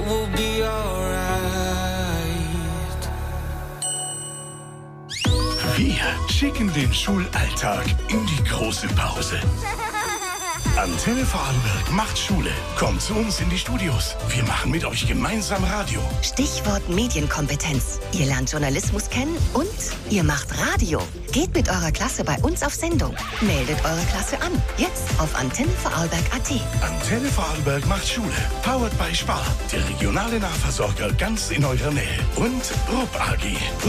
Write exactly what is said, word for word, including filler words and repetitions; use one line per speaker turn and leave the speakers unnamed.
will be alright.
Wir schicken den Schulalltag in die große Pause. Antenne Vorarlberg macht Schule. Kommt zu uns in die Studios. Wir machen mit euch gemeinsam Radio.
Stichwort Medienkompetenz. Ihr lernt Journalismus kennen und ihr macht Radio. Geht mit eurer Klasse bei uns auf Sendung. Meldet eure Klasse an. Jetzt auf antenne vorarlberg punkt at.
Antenne Vorarlberg macht Schule. Powered by Spar. Der regionale Nahversorger ganz in eurer Nähe. Und Rupp A G.